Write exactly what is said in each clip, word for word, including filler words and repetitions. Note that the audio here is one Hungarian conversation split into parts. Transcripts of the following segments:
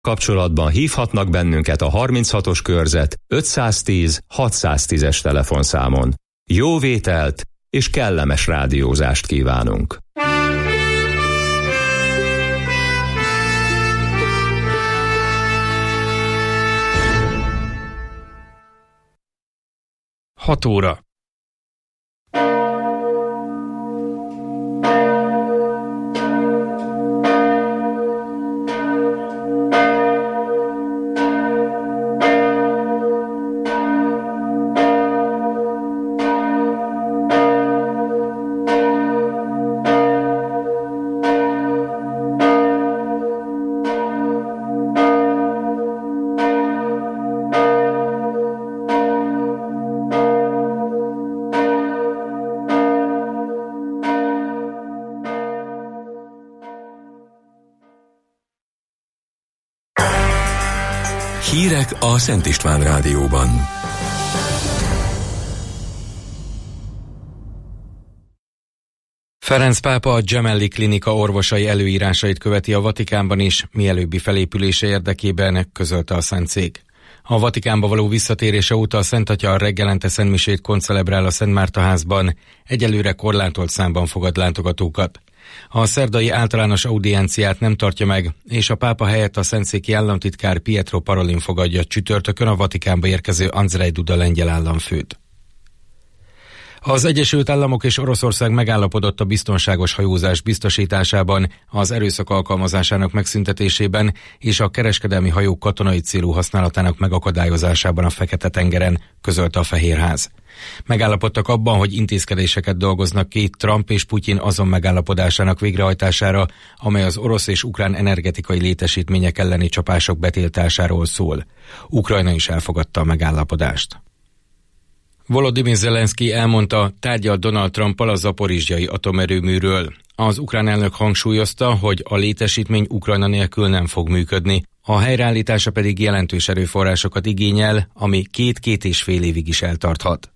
Kapcsolatban hívhatnak bennünket a harminchatos körzet ötszáztíz hatszáztízes telefonszámon. Jó vételt és kellemes rádiózást kívánunk! hat óra. Hírek a Szent István Rádióban. Ferenc pápa a Gemelli Klinika orvosai előírásait követi a Vatikánban is, mielőbbi felépülése érdekében, közölte a Szentszék. A Vatikánba való visszatérése óta a Szent Atya reggelente szentmisét koncelebrál a Szent Márta házban, egyelőre korlátolt számban fogad látogatókat. A szerdai általános audienciát nem tartja meg, és a pápa helyett a szentszéki államtitkár Pietro Parolin fogadja csütörtökön a Vatikánba érkező Andrzej Duda lengyel államfőt. Az Egyesült Államok és Oroszország megállapodott a biztonságos hajózás biztosításában, az erőszak alkalmazásának megszüntetésében és a kereskedelmi hajók katonai célú használatának megakadályozásában a Fekete-tengeren, közölte a Fehérház. Megállapodtak abban, hogy intézkedéseket dolgoznak ki Trump és Putyin azon megállapodásának végrehajtására, amely az orosz és ukrán energetikai létesítmények elleni csapások betiltásáról szól. Ukrajna is elfogadta a megállapodást. Volodymyr Zelenszky elmondta, tárgyal Donald Trumppal a zaporizsjai atomerőműről. Az ukrán elnök hangsúlyozta, hogy a létesítmény Ukrajna nélkül nem fog működni, a helyreállítása pedig jelentős erőforrásokat igényel, ami két-két és fél évig is eltarthat.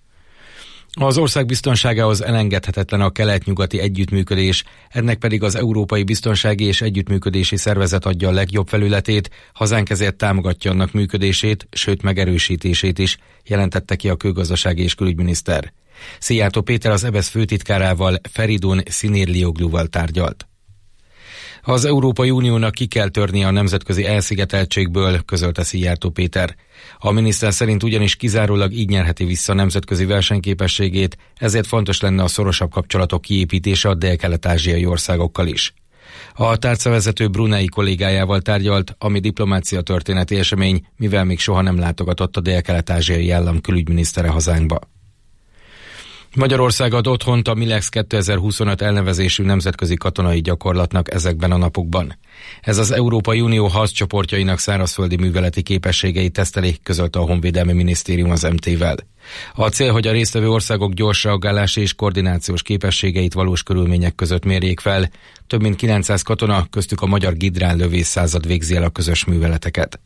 Az ország biztonságához elengedhetetlen a kelet-nyugati együttműködés, ennek pedig az Európai Biztonsági és Együttműködési Szervezet adja a legjobb felületét, hazánk ezért támogatja annak működését, sőt megerősítését is, jelentette ki a külgazdasági és külügyminiszter. Szijjártó Péter az é bé e es főtitkárával, Feridun Sinirliogluval tárgyalt. Az Európai Uniónak ki kell törnie a nemzetközi elszigeteltségből, közölte Szijjártó Péter. A miniszter szerint ugyanis kizárólag így nyerheti vissza nemzetközi versenyképességét, ezért fontos lenne a szorosabb kapcsolatok kiépítése a dél-kelet-ázsiai országokkal is. A tárcavezető brunei kollégájával tárgyalt, ami diplomácia történeti esemény, mivel még soha nem látogatott a dél-kelet-ázsiai állam külügyminisztere hazánkba. Magyarország ad otthont a Milex kétezer-huszonöt elnevezésű nemzetközi katonai gyakorlatnak ezekben a napokban. Ez az Európai Unió harccsoportjainak szárazföldi műveleti képességeit teszteli, közölte a Honvédelmi Minisztérium az em té-vel. A cél, hogy a résztvevő országok gyors reagálási és koordinációs képességeit valós körülmények között mérjék fel. Több mint kilencszáz katona, köztük a magyar Gidrán lövész század végzi el a közös műveleteket.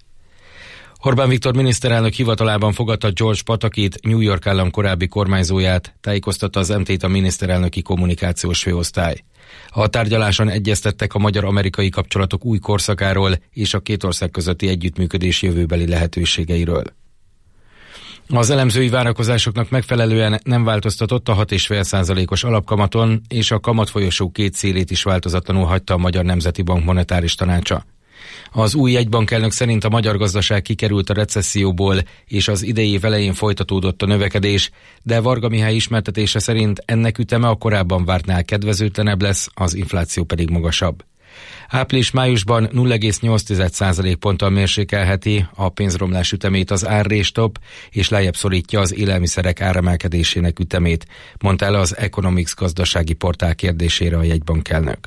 Orbán Viktor miniszterelnök hivatalában fogadta George Patakit, New York állam korábbi kormányzóját, tájékoztatta az em té-t a miniszterelnöki kommunikációs főosztály. A tárgyaláson egyeztettek a magyar-amerikai kapcsolatok új korszakáról és a két ország közötti együttműködés jövőbeli lehetőségeiről. Az elemzői várakozásoknak megfelelően nem változtatott a hat egész öt százalékos alapkamaton, és a kamatfolyosó két szélét is változatlanul hagyta a Magyar Nemzeti Bank monetáris tanácsa. Az új jegybankelnök szerint a magyar gazdaság kikerült a recesszióból, és az idei év elején folytatódott a növekedés, de Varga Mihály ismertetése szerint ennek üteme a korábban vártnál kedvezőtlenebb lesz, az infláció pedig magasabb. Április-májusban nulla egész nyolc százalékponttal mérsékelheti a pénzromlás ütemét az árréstop, és lejjebb szorítja az élelmiszerek áremelkedésének ütemét, mondta el az Economics gazdasági portál kérdésére a jegybankelnök.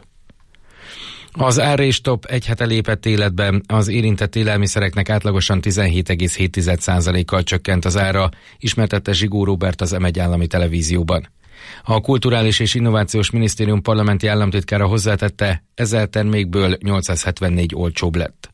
Az árréstop egy hete lépett életbe, az érintett élelmiszereknek átlagosan tizenhét egész hét százalékkal csökkent az ára, ismertette Zsigó Róbert az em egy állami televízióban. A Kulturális és Innovációs Minisztérium parlamenti államtitkára hozzátette, ezer termékből nyolcszázhetvennégy olcsóbb lett.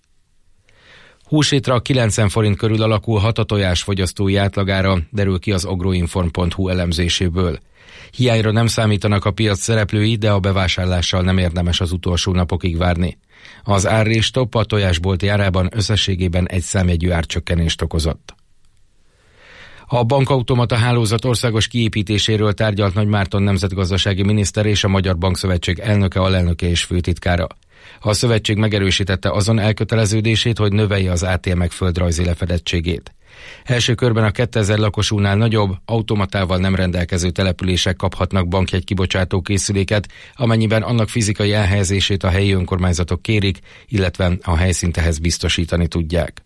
Húsétra kilencven forint körül alakulhat a tojás fogyasztói átlagára, derül ki az agroinform pont hu elemzéséből. Hiányra nem számítanak a piac szereplői, de a bevásárlással nem érdemes az utolsó napokig várni. Az árrésstopp a tojásbolti árában összességében egy számjegyű árcsökkenést okozott. A bankautomata hálózat országos kiépítéséről tárgyalt Nagy Márton nemzetgazdasági miniszter és a Magyar Bankszövetség elnöke, alelnöke és főtitkára. A szövetség megerősítette azon elköteleződését, hogy növelje az á té emek földrajzi lefedettségét. Első körben a kétezer lakosúnál nagyobb, automatával nem rendelkező települések kaphatnak bankjegy kibocsátó készüléket, amennyiben annak fizikai elhelyezését a helyi önkormányzatok kérik, illetve a helyszínt ehhez biztosítani tudják.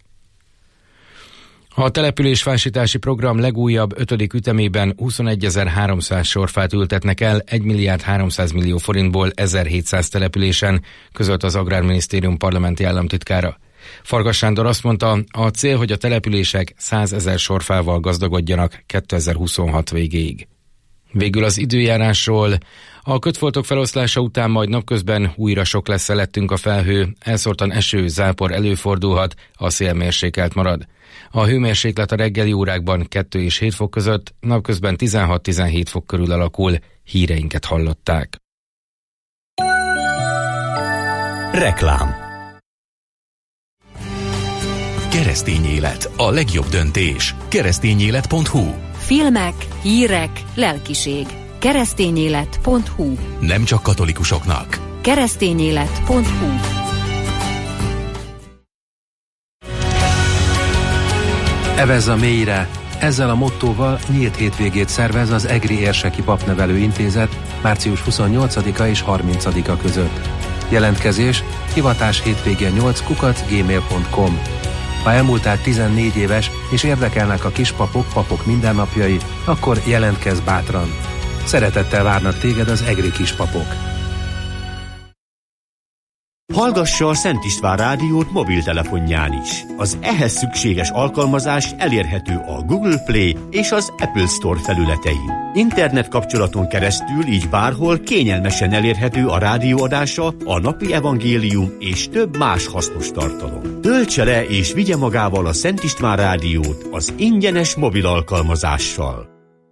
A településfásítási program legújabb ötödik ütemében huszonegyezer-háromszáz sorfát ültetnek el egy milliárd háromszáz millió forintból ezerhétszáz településen, közölt az Agrárminisztérium parlamenti államtitkára. Farkas Sándor azt mondta, a cél, hogy a települések százezer sorfával gazdagodjanak kétezer-huszonhat végéig. Végül az időjárásról. A kötfoltok feloszlása után majd napközben újra sok lesz felettünk a felhő, elszórtan eső, zápor előfordulhat, a szél mérsékelt marad. A hőmérséklet a reggeli órákban kettő és hét fok között, napközben tizenhat-tizenhét fok körül alakul. Híreinket hallották. Reklám. Keresztény élet, a legjobb döntés. keresztényélet pont hu. Filmek, hírek, lelkiség. keresztényélet pont hu. Nem csak katolikusoknak. keresztényélet pont hu. Evezz a mélyre! Ezzel a mottóval nyílt hétvégét szervez az Egri Érseki Papnevelő Intézet március huszonnyolcadika és harmincadika között. Jelentkezés hivatás hétvégén nyolc kukac gmail pont com. Ha elmúltál tizennégy éves és érdekelnek a kispapok, papok mindennapjai, akkor jelentkezz bátran. Szeretettel várnak téged az egri kispapok. Hallgassa a Szent István rádiót mobiltelefonján is. Az ehhez szükséges alkalmazás elérhető a Google Play és az Apple Store felületein. Internet kapcsolaton keresztül így bárhol kényelmesen elérhető a rádióadása, a napi evangélium és több más hasznos tartalom. Töltse le és vigye magával a Szent István rádiót az ingyenes mobil alkalmazással.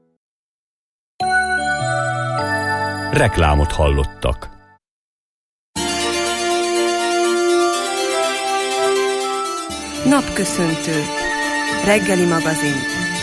Reklámot hallottak. Napköszöntő. Reggeli magazin.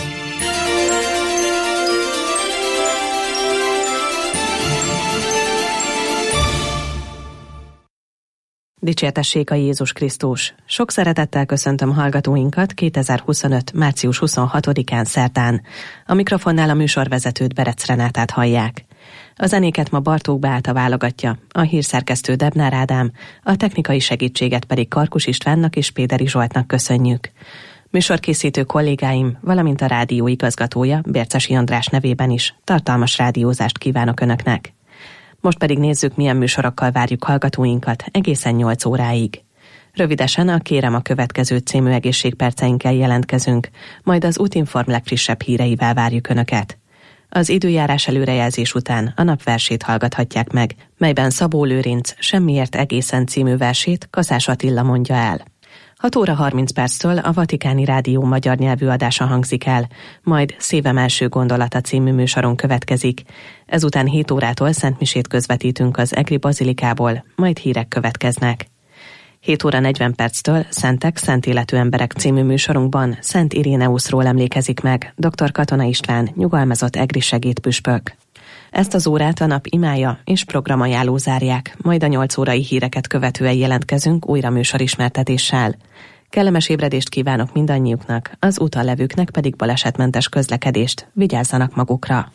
Dicsértessék a Jézus Krisztus! Sok szeretettel köszöntöm hallgatóinkat kétezer-huszonöt. március huszonhatodikán szerdán. A mikrofonnál a műsorvezetőt, Berec Renátát hallják. A zenéket ma Bartók Beáta válogatja, a hírszerkesztő Debnár Ádám, a technikai segítséget pedig Karkus Istvánnak és Péderi Zsoltnak köszönjük. Műsorkészítő kollégáim, valamint a rádió igazgatója, Bércesi András nevében is tartalmas rádiózást kívánok Önöknek. Most pedig nézzük, milyen műsorokkal várjuk hallgatóinkat egészen nyolc óráig. Rövidesen a Kérem a következő című egészségperceinkkel jelentkezünk, majd az Útinform legfrissebb híreivel várjuk Önöket. Az időjárás előrejelzés után a napversét hallgathatják meg, melyben Szabó Lőrinc Semmiért egészen című versét Kaszás Attila mondja el. hat óra harminc perctől a Vatikáni Rádió magyar nyelvű adása hangzik el, majd Szívem első gondolata című műsoron következik. Ezután hét órától szentmisét közvetítünk az Egri Bazilikából, majd hírek következnek. hét óra negyven perctől Szentek, Szent életű emberek című műsorunkban Szent Iréneuszról emlékezik meg dr. Katona István, nyugalmazott egri segédpüspök. Ezt az órát a nap imája és programajánló zárják, majd a nyolc órai híreket követően jelentkezünk újra műsorismertetéssel. Kellemes ébredést kívánok mindannyiuknak, az úton levőknek pedig balesetmentes közlekedést, vigyázzanak magukra!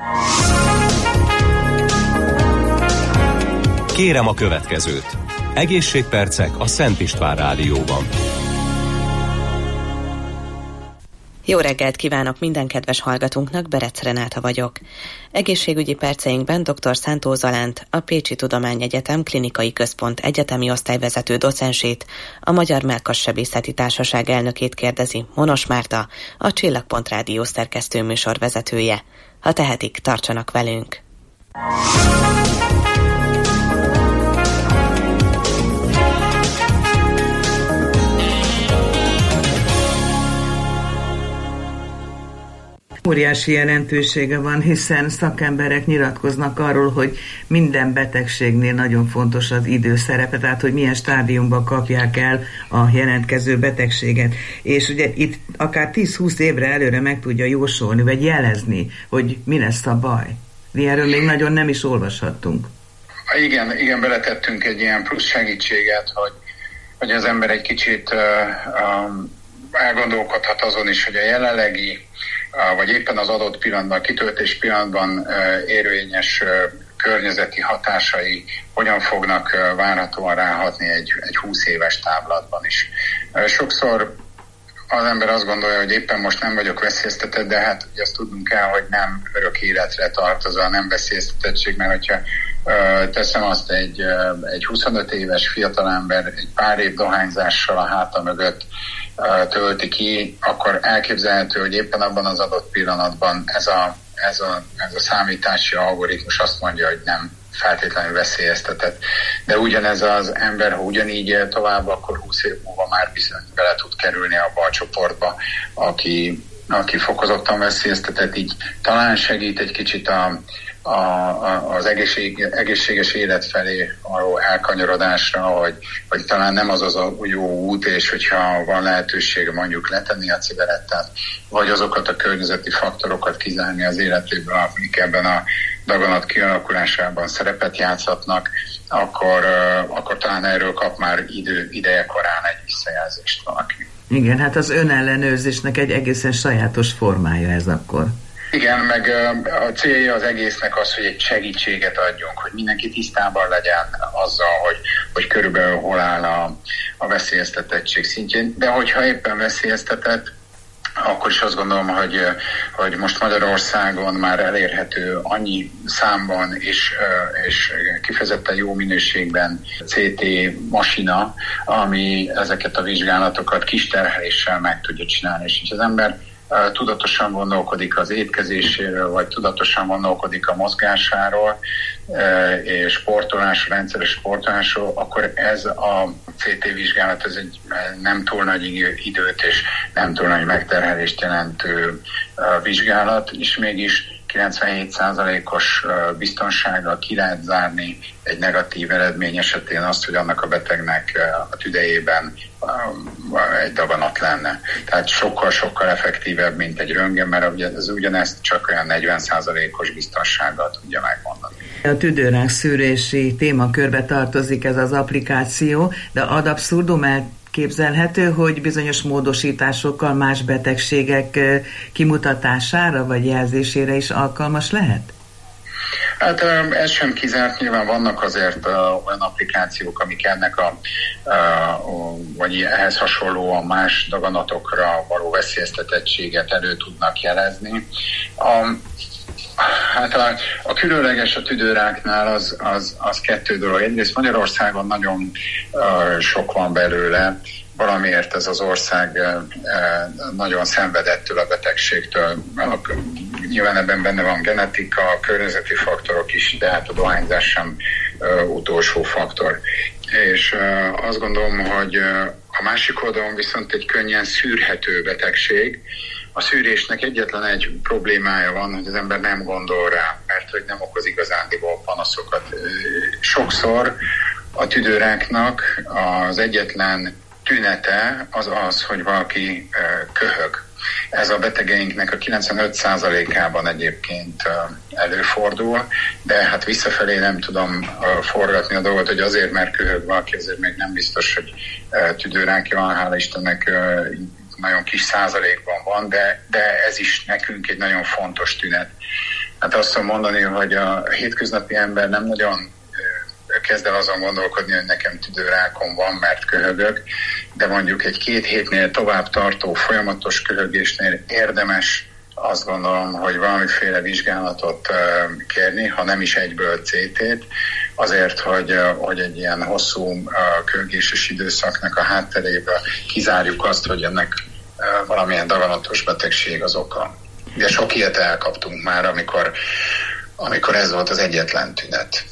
Kérem a következőt. Egészségpercek a Szent István Rádióban. Jó reggelt kívánok minden kedves hallgatónknak, Berec Renáta vagyok. Egészségügyi perceinkben dr. Szántó Zalánt, a Pécsi Tudományegyetem Klinikai Központ egyetemi osztályvezető docensét, a Magyar Mellkassebészeti Társaság elnökét kérdezi Monos Márta, a Csillagpont Rádió szerkesztő műsorvezetője. Ha tehetik, tartsanak velünk! Óriási jelentősége van, hiszen szakemberek nyilatkoznak arról, hogy minden betegségnél nagyon fontos az időszerepe, tehát hogy milyen stádiumban kapják el a jelentkező betegséget. És ugye itt akár tíz-húsz évre előre meg tudja jósolni, vagy jelezni, hogy mi lesz a baj. Ilyenről még nagyon nem is olvashattunk. Igen, igen, beletettünk egy ilyen plusz segítséget, hogy, hogy az ember egy kicsit uh, um, elgondolkodhat azon is, hogy a jelenlegi vagy éppen az adott pillanatban, kitöltés pillanatban érvényes környezeti hatásai hogyan fognak várhatóan ráhatni egy, egy húsz éves távlatban is. Sokszor az ember azt gondolja, hogy éppen most nem vagyok veszélyeztetett, de hát ugye azt tudnunk kell, hogy nem örök életre tart az a nem veszélyeztetettség, mert hogyha uh, teszem azt egy, uh, egy huszonöt éves fiatalember egy pár év dohányzással a háta mögött uh, tölti ki, akkor elképzelhető, hogy éppen abban az adott pillanatban ez a, ez a, ez a számítási algoritmus azt mondja, hogy nem feltétlenül veszélyeztetett. De ugyanez az ember, ha ugyanígy él tovább, akkor húsz év múlva már bizony bele tud kerülni abba a csoportba, aki, aki fokozottan veszélyeztetett, így talán segít egy kicsit a, a, a, az egészség, egészséges élet felé való elkanyarodásra, hogy, hogy talán nem az az a jó út, és hogyha van lehetősége mondjuk letenni a cigarettát, vagy azokat a környezeti faktorokat kizárni az életéből, amik ebben a daganat kialakulásában szerepet játszhatnak, akkor, uh, akkor talán erről kap már idő, ideje korán egy visszajelzést valaki. Igen, hát az önellenőrzésnek egy egészen sajátos formája ez akkor. Igen, meg uh, a célja az egésznek az, hogy egy segítséget adjunk, hogy mindenki tisztában legyen azzal, hogy, hogy körülbelül hol áll a, a veszélyeztetettség szintjén, de hogyha éppen veszélyeztetett, akkor is azt gondolom, hogy, hogy most Magyarországon már elérhető annyi számban és, és kifejezetten jó minőségben cé té masina, ami ezeket a vizsgálatokat kis terheléssel meg tudja csinálni. És az ember tudatosan gondolkodik az étkezéséről, vagy tudatosan gondolkodik a mozgásáról, és sportolásról, rendszeres sportolásról, akkor ez a cé té vizsgálat ez egy nem túl nagy időt és nem túl nagy megterhelést jelentő vizsgálat, és mégis kilencvenhét százalékos biztonsággal ki lehet zárni egy negatív eredmény esetén azt, hogy annak a betegnek a tüdejében egy daganat lenne. Tehát sokkal-sokkal effektívebb, mint egy röntgen, mert ez ugyanezt csak olyan negyven százalékos biztonsággal tudja megmondani. A tüdőrák szűrési témakörbe tartozik ez az applikáció, de ad abszurdum elképzelhető, hogy bizonyos módosításokkal más betegségek kimutatására vagy jelzésére is alkalmas lehet? Hát ez sem kizárt, nyilván vannak azért olyan applikációk, amik ennek a, vagy ehhez hasonlóan más daganatokra való veszélyeztetettséget elő tudnak jelezni. A, Hát a, a különleges a tüdőráknál az, az, az kettő dolog. Egyrészt Magyarországon nagyon uh, sok van belőle, valamiért ez az ország uh, nagyon szenvedettől a betegségtől. Nyilván ebben benne van genetika, környezeti faktorok is, de hát a dohányzás sem uh, utolsó faktor. És uh, azt gondolom, hogy uh, a másik oldalon viszont egy könnyen szűrhető betegség. A szűrésnek egyetlen egy problémája van, hogy az ember nem gondol rá, mert hogy nem okoz igazándiból panaszokat. Sokszor a tüdőráknak az egyetlen tünete az az, hogy valaki köhög. Ez a betegeinknek a kilencvenöt százalékában egyébként előfordul, de hát visszafelé nem tudom forgatni a dolgot, hogy azért, mert köhög valaki, azért még nem biztos, hogy tüdőrákja van, hála Istennek nagyon kis százalékban van, de, de ez is nekünk egy nagyon fontos tünet. Hát azt tudom mondani, hogy a hétköznapi ember nem nagyon kezd el azon gondolkodni, hogy nekem tüdőrákom van, mert köhögök, de mondjuk egy két hétnél tovább tartó folyamatos köhögésnél érdemes azt gondolom, hogy valamiféle vizsgálatot kérni, ha nem is egyből cé tét, azért, hogy, hogy egy ilyen hosszú köhögéses időszaknak a hátteréből kizárjuk azt, hogy ennek valamilyen daganatos betegség az oka. De sok ilyet elkaptunk már, amikor, amikor ez volt az egyetlen tünet.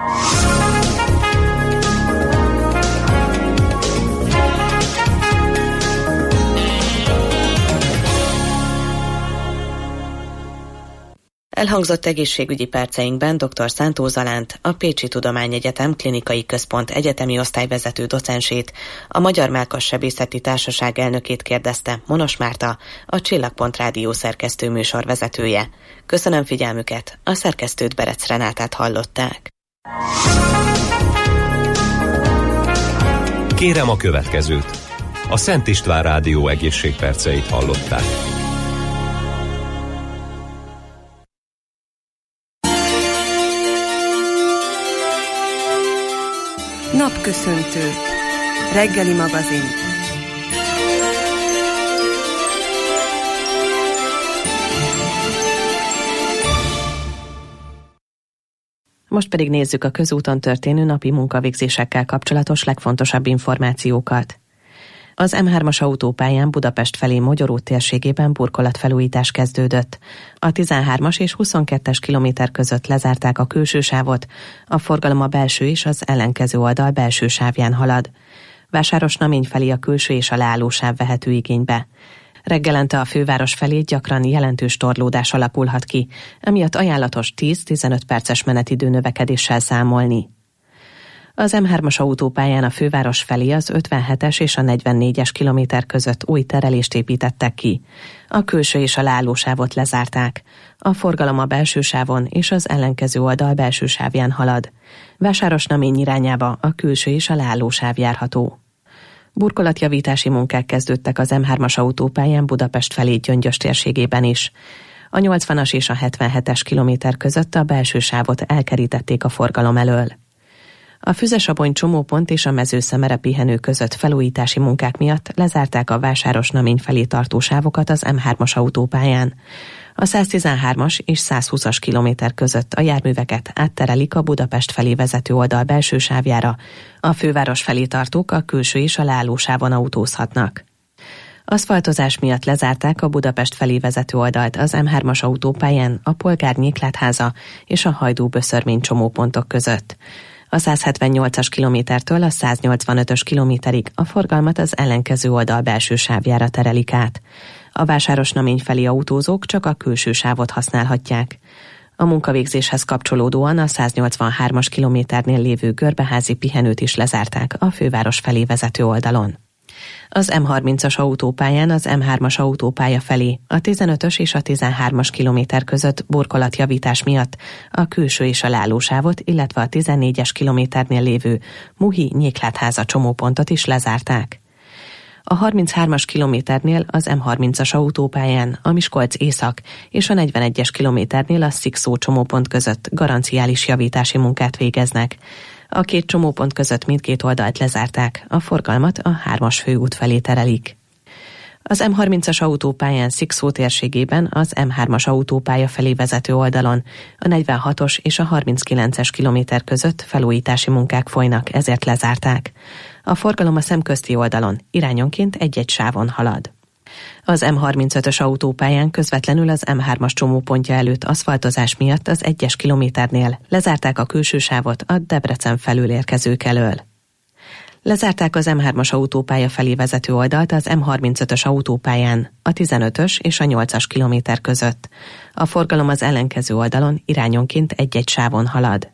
Elhangzott egészségügyi perceinkben dr. Szántó Zalánt, a Pécsi Tudományegyetem Klinikai Központ egyetemi osztályvezető docensét, a Magyar Mellkassebészeti Társaság elnökét kérdezte Monos Márta, a Csillagpont Rádió szerkesztő műsorvezetője. Köszönöm figyelmüket, a szerkesztőt Berec Renátát hallották. Kérem a következőt. A Szent István Rádió egészségperceit hallották. Napköszöntő. Reggeli magazin. Most pedig nézzük a közúton történő napi munkavégzésekkel kapcsolatos legfontosabb információkat. Az em hármas autópályán Budapest felé Mogyoró térségében burkolatfelújítás kezdődött. A tizenhármas és huszonkettes kilométer között lezárták a külső sávot, a forgalom a belső és az ellenkező oldal belső sávján halad. Vásárosnamény felé a külső és a leálló sáv vehető igénybe. Reggelente a főváros felé gyakran jelentős torlódás alakulhat ki, emiatt ajánlatos tíz-tizenöt perces menetidő növekedéssel számolni. Az em hármas autópályán a főváros felé az ötvenhetes és a negyvennégyes kilométer között új terelést építettek ki. A külső és a leállósávot lezárták. A forgalom a belső sávon és az ellenkező oldal belső sávján halad. Vásárosnamény irányába a külső és a leállósáv járható. Burkolatjavítási munkák kezdődtek az em hármas autópályán Budapest felé Gyöngyös térségében is. A nyolcvanas és a hetvenhetes kilométer között a belső sávot elkerítették a forgalom elől. A Füzesabony csomópont és a Mezőszemere pihenő között felújítási munkák miatt lezárták a Vásárosnamény felé tartó sávokat az em hármas autópályán. A száztizenhármas és százhúszas kilométer között a járműveket átterelik a Budapest felé vezető oldal belső sávjára, a főváros felé tartók a külső és a leállósávon autózhatnak. Aszfaltozás miatt lezárták a Budapest felé vezető oldalt az em hármas autópályán a Polgár Nyíklátháza és a Hajdú-Böszörmény csomópontok között. A százhetvennyolcas kilométertől a száznyolcvanötös kilométerig a forgalmat az ellenkező oldal belső sávjára terelik át. A Vásárosnamény felé autózók csak a külső sávot használhatják. A munkavégzéshez kapcsolódóan a száznyolcvanhármas kilométernél lévő görbeházi pihenőt is lezárták a főváros felé vezető oldalon. Az em harmincas autópályán az em hármas autópálya felé a tizenötös és a tizenhármas kilométer között burkolatjavítás miatt a külső és a leállósávot, illetve a tizennégyes kilométernél lévő Muhi-Nyéklátháza csomópontot is lezárták. A harminchármas kilométernél az em harmincas autópályán a Miskolc észak és a negyvenegyes kilométernél a Szikszó csomópont között garanciális javítási munkát végeznek. A két csomópont között mindkét oldalt lezárták, a forgalmat a hármas főút felé terelik. Az em harmincas autópályán Szikszó térségében az em hármas autópálya felé vezető oldalon a negyvenhatos és a harminckilences kilométer között felújítási munkák folynak, ezért lezárták. A forgalom a szemközti oldalon irányonként egy-egy sávon halad. Az em harmincötös autópályán közvetlenül az em hármas csomópontja előtt aszfaltozás miatt az egyes kilométernél lezárták a külső sávot a Debrecen felől érkezők elől. Lezárták az em hármas autópálya felé vezető oldalt az em harmincötös autópályán a tizenötös és a nyolcas kilométer között. A forgalom az ellenkező oldalon irányonként egy-egy sávon halad.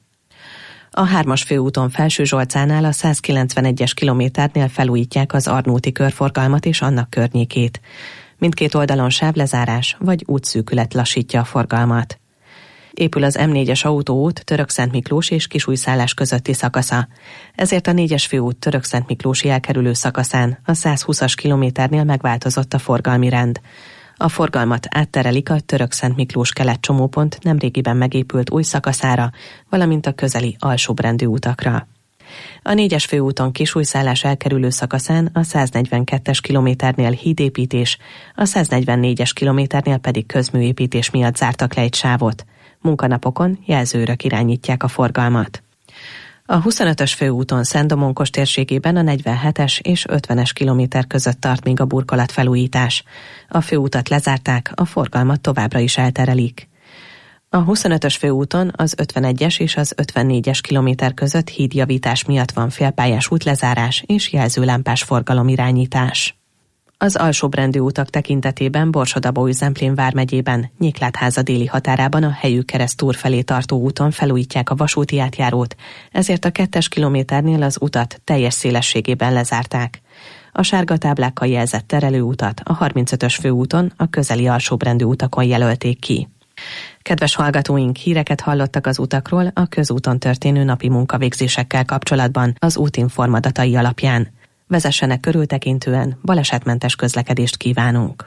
A hármas főúton Felsőzsolcánál a százkilencvenegyes kilométernél felújítják az Arnóti körforgalmat és annak környékét. Mindkét oldalon sávlezárás vagy útszűkület lassítja a forgalmat. Épül az em négyes autóút Törökszentmiklós és Kisújszállás közötti szakasza. Ezért a négyes főút Törökszentmiklósi elkerülő szakaszán a százhúszas kilométernél megváltozott a forgalmi rend. A forgalmat átterelik a Török-Szent Miklós kelet-csomópont nemrégiben megépült új szakaszára, valamint a közeli alsóbrendű utakra. A négyes főúton Kisújszállás elkerülő szakaszán a száznegyvenkettes kilométernél hídépítés, a száznegyvennégyes kilométernél pedig közműépítés miatt zártak le egy sávot. Munkanapokon jelzőrök irányítják a forgalmat. A huszonötös főúton Szent-Domonkos térségében a negyvenhetes és ötvenes kilométer között tart még a burkolatfelújítás. A főútat lezárták, a forgalmat továbbra is elterelik. A huszonötös főúton az ötvenegyes és az ötvennégyes kilométer között hídjavítás miatt van félpályás útlezárás és jelzőlámpás forgalomirányítás. Az alsóbrendű utak tekintetében Borsod-Abaúj-Zemplén vármegyében, Nyéklátháza déli határában a Helyük Keresztúr felé tartó úton felújítják a vasúti átjárót, ezért a kettes kilométernél az utat teljes szélességében lezárták. A sárga táblákkal jelzett terelőutat a harmincötös főúton a közeli alsóbrendű utakon jelölték ki. Kedves hallgatóink, híreket hallottak az utakról a közúton történő napi munkavégzésekkel kapcsolatban az Útinform adatai alapján. Vezessenek körültekintően, balesetmentes közlekedést kívánunk!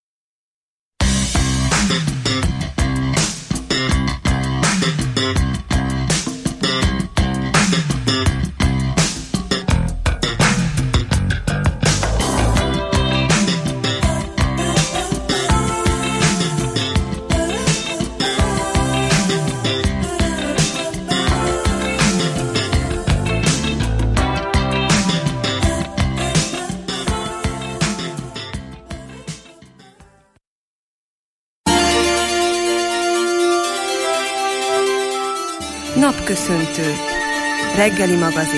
Napköszöntő. Reggeli magazin.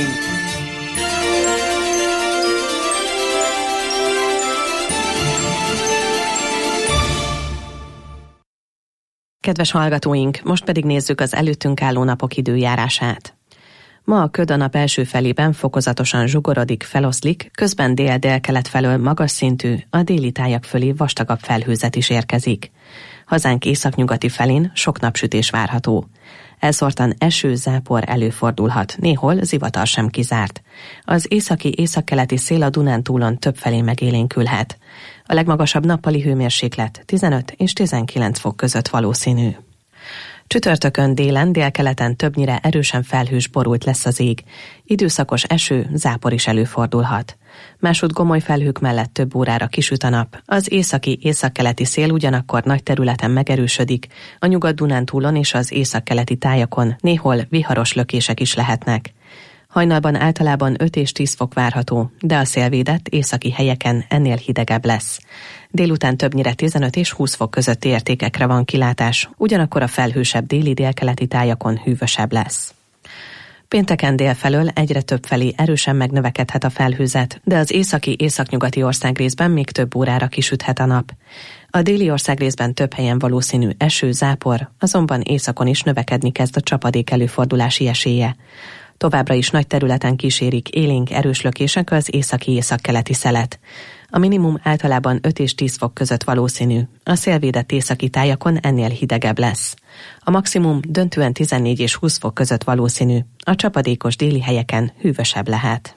Kedves hallgatóink, most pedig nézzük az előttünk álló napok időjárását. Ma a köd a nap első felében fokozatosan zsugorodik, feloszlik, közben dél-dél-kelet felől magas szintű, a déli tájak fölé vastagabb felhőzet is érkezik. Hazánk északnyugati felén sok napsütés várható. Elszórtan eső, zápor előfordulhat, néhol zivatar sem kizárt. Az északi északkeleti szél a Dunántúlon többfelé megélénkülhet. A legmagasabb nappali hőmérséklet tizenöt és tizenkilenc fok között valószínű. Csütörtökön délen, délkeleten többnyire erősen felhős, borult lesz az ég. Időszakos eső, zápor is előfordulhat. Másút gomoly felhők mellett több órára kisüt a nap. Az északi északkeleti szél ugyanakkor nagy területen megerősödik, a Nyugat-Dunántúlon és az északkeleti tájakon néhol viharos lökések is lehetnek. Hajnalban általában öt és tíz fok várható, de a szélvédett északi helyeken ennél hidegebb lesz. Délután többnyire tizenöt és húsz fok közötti értékekre van kilátás, ugyanakkor a felhősebb déli délkeleti tájakon hűvösebb lesz. Pénteken délfelől egyre több felé erősen megnövekedhet a felhőzet, de az északi északnyugati országrészben még több órára kisüthet a nap. A déli országrészben több helyen valószínű eső, zápor, azonban északon is növekedni kezd a csapadék előfordulási esélye. Továbbra is nagy területen kísérik élénk erős lökések az északi északkeleti szelet. A minimum általában öt és tíz fok között valószínű, a szélvédett északi tájakon ennél hidegebb lesz. A maximum döntően tizennégy és húsz fok között valószínű, a csapadékos déli helyeken hűvösebb lehet.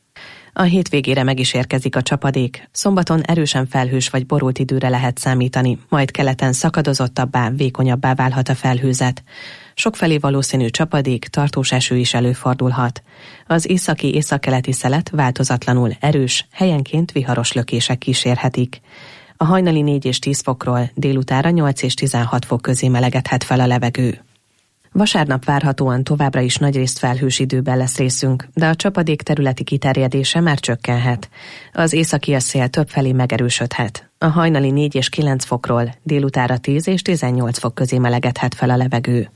A hétvégére meg is érkezik a csapadék, szombaton erősen felhős vagy borult időre lehet számítani, majd keleten szakadozottabbá, vékonyabbá válhat a felhőzet. Sokfelé valószínű csapadék, tartós eső is előfordulhat. Az északi északkeleti szelet változatlanul erős, helyenként viharos lökések kísérhetik. A hajnali négy és tíz fokról délutára nyolc és tizenhat fok közé melegedhet fel a levegő. Vasárnap várhatóan továbbra is nagyrészt felhős időben lesz részünk, de a csapadék területi kiterjedése már csökkenhet. Az északi szél többfelé megerősödhet. A hajnali négy és kilenc fokról délutára tíz és tizennyolc fok közé melegedhet fel a levegő.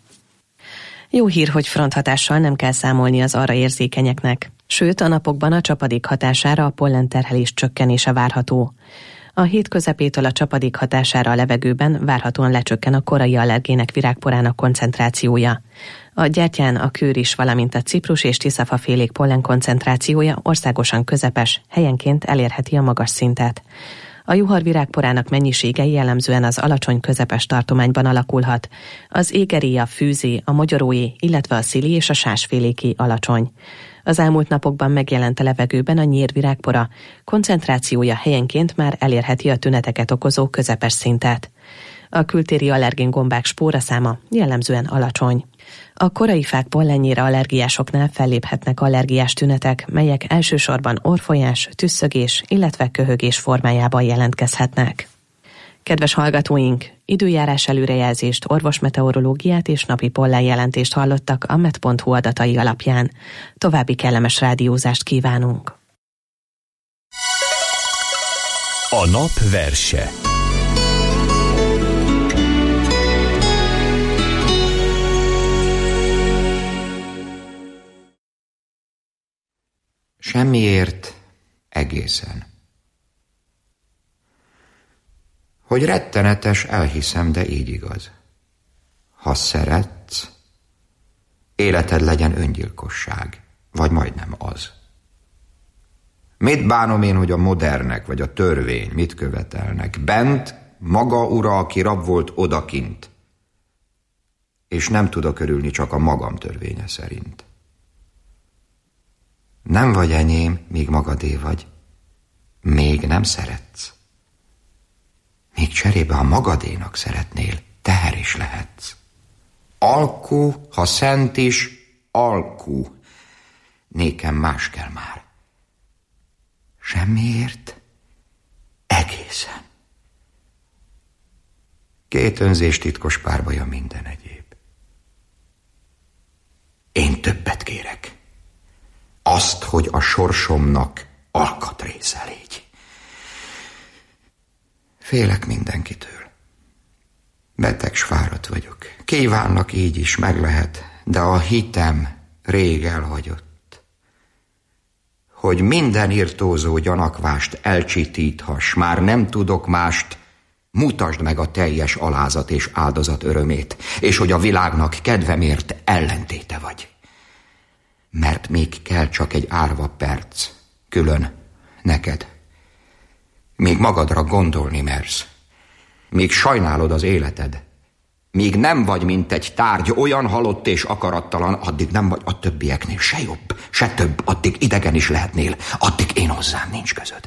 Jó hír, hogy fronthatással nem kell számolni az arra érzékenyeknek. Sőt, a napokban a csapadék hatására a pollenterhelés csökkenése várható. A hét közepétől a csapadék hatására a levegőben várhatóan lecsökken a korai allergének virágporának koncentrációja. A gyertyán, a kőris, valamint a ciprus és tiszafafélék pollen koncentrációja országosan közepes, helyenként elérheti a magas szintet. A juhar virágporának mennyisége jellemzően az alacsony közepes tartományban alakulhat. Az égeréje, a fűzé, a mogyoróé, illetve a szili és a sásféléké alacsony. Az elmúlt napokban megjelent a levegőben a nyírvirágpora, koncentrációja helyenként már elérheti a tüneteket okozó közepes szintet. A kültéri allergéngombák spóraszáma jellemzően alacsony. A korai fák pollenjére allergiásoknál felléphetnek allergiás tünetek, melyek elsősorban orrfolyás, tüsszögés, illetve köhögés formájában jelentkezhetnek. Kedves hallgatóink, időjárás előrejelzést, orvosmeteorológiát és napi pollenjelentést hallottak a med pont hu adatai alapján. További kellemes rádiózást kívánunk! A nap verse. Semmiért egészen. Hogy rettenetes, elhiszem, de így igaz. Ha szeretsz, életed legyen öngyilkosság, vagy majdnem az. Mit bánom én, hogy a modernek, vagy a törvény mit követelnek? Bent maga ura, aki rab volt odakint, és nem tudok örülni csak a magam törvénye szerint. Nem vagy enyém, míg magadé vagy, még nem szeretsz. Míg cserébe, ha magadénak szeretnél, teher is lehetsz. Alkú, ha szent is, alkú. Nékem más kell már. Semmiért, egészen. Két önzés titkos párbaja minden egyéb. Én többet kérek. Azt, hogy a sorsomnak alkatrésze légy. Félek mindenkitől. Beteg s fáradt vagyok. Kívánnak így is, meg lehet, de a hitem rég elhagyott. Hogy minden irtózó gyanakvást elcsitíthas, már nem tudok mást, mutasd meg a teljes alázat és áldozat örömét, és hogy a világnak kedvemért ellentéte vagy. Mert még kell csak egy árva perc, külön neked. Míg magadra gondolni mersz, míg sajnálod az életed, míg nem vagy, mint egy tárgy, olyan halott és akarattalan, addig nem vagy a többieknél se jobb, se több, addig idegen is lehetnél, addig én hozzám nincs közöd.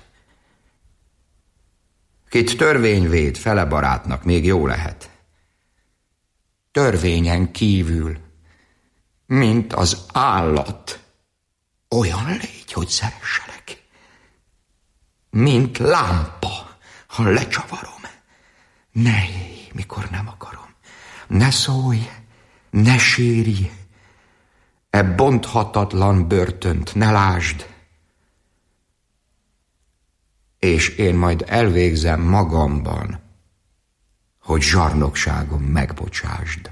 Kit törvény véd, fele barátnak még jó lehet. Törvényen kívül, mint az állat, olyan légy, hogy szeresselek. Mint lámpa, ha lecsavarom. Ne élj, mikor nem akarom. Ne szólj, ne sírj. E bonthatatlan börtönt ne lásd. És én majd elvégzem magamban, hogy zsarnokságom megbocsásd.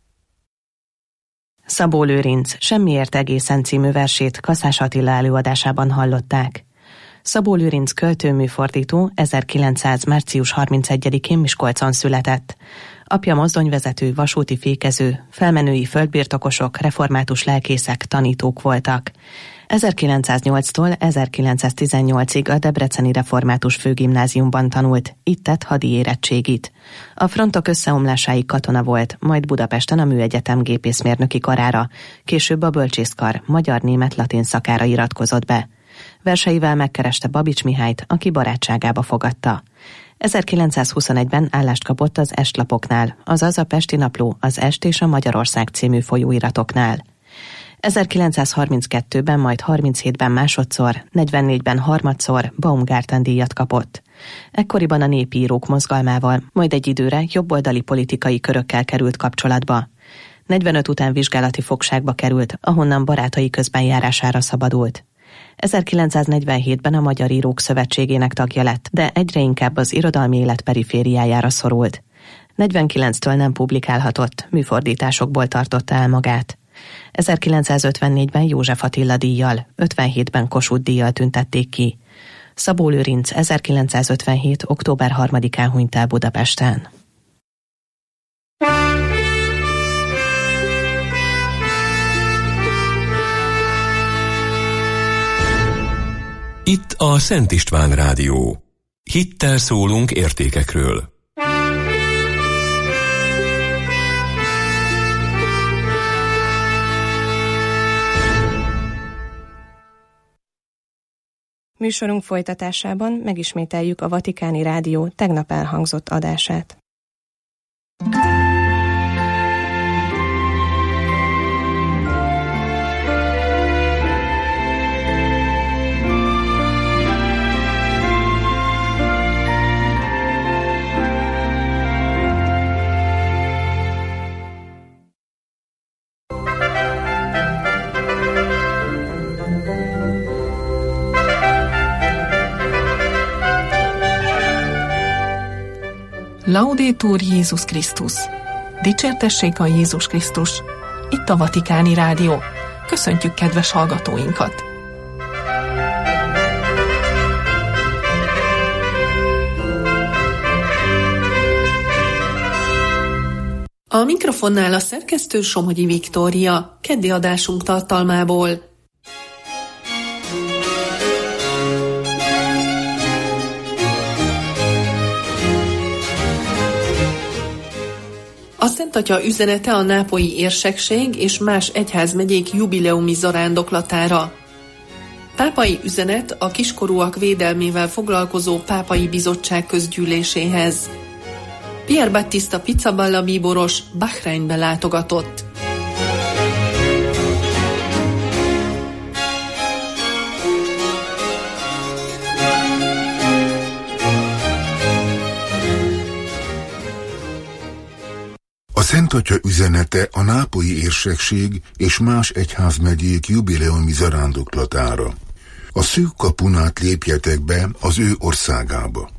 Szabó Lőrinc Semmiért egészen című versét Kaszás Attila előadásában hallották. Szabó Lőrinc költő-műfordító ezerkilencszáz március harmincegyedikén Miskolcon született. Apja mozdonyvezető, vasúti fékező, felmenői földbirtokosok, református lelkészek, tanítók voltak. ezerkilencszáznyolctól ezerkilencszáztizennyolcig a Debreceni Református Főgimnáziumban tanult, itt tett hadi érettségit. A frontok összeomlásáig katona volt, majd Budapesten a Műegyetem gépészmérnöki karára, később a bölcsészkar magyar-német-latin szakára iratkozott be. Verseivel megkereste Babics Mihályt, aki barátságába fogadta. ezerkilencszázhuszonegyben állást kapott az Estlapoknál, azaz a Pesti Napló, az Est és a Magyarország című folyóiratoknál. ezerkilencszázharminckettőben, majd harminchétben másodszor, negyvennégyben harmadszor Baumgarten-díjat kapott. Ekkoriban a népi írók mozgalmával, majd egy időre jobboldali politikai körökkel került kapcsolatba. negyvenöt után vizsgálati fogságba került, ahonnan barátai közbenjárására szabadult. ezerkilencszáznegyvenhétben a Magyar Írók Szövetségének tagja lett, de egyre inkább az irodalmi élet perifériájára szorult. negyvenkilenctől nem publikálhatott, műfordításokból tartotta el magát. ezerkilencszázötvennégyben József Attila díjjal, ötvenhétben Kossuth díjjal tüntették ki. Szabó Lőrinc ezerkilencszázötvenhét. október harmadikán hunyt el Budapesten. Itt a Szent István Rádió. Hittel szólunk értékekről. Műsorunk folytatásában megismételjük a Vatikáni Rádió tegnap elhangzott adását. Laudetur Jézus Krisztus! Dicsértessék a Jézus Krisztus! Itt a Vatikáni Rádió. Köszöntjük kedves hallgatóinkat! A mikrofonnál a szerkesztő Somogyi Viktória, keddi adásunk tartalmából. A Szent Atya üzenete a nápolyi érsekség és más egyházmegyék jubileumi zarándoklatára. Pápai üzenet a kiskorúak védelmével foglalkozó Pápai Bizottság közgyűléséhez. Pier Battista Pizzaballa bíboros Bahreinbe látogatott. A Szent Atya üzenete a nápolyi érsekség és más egyházmegyék jubileumi zarándoklatára. A szűk kapun át lépjetek be az ő országába.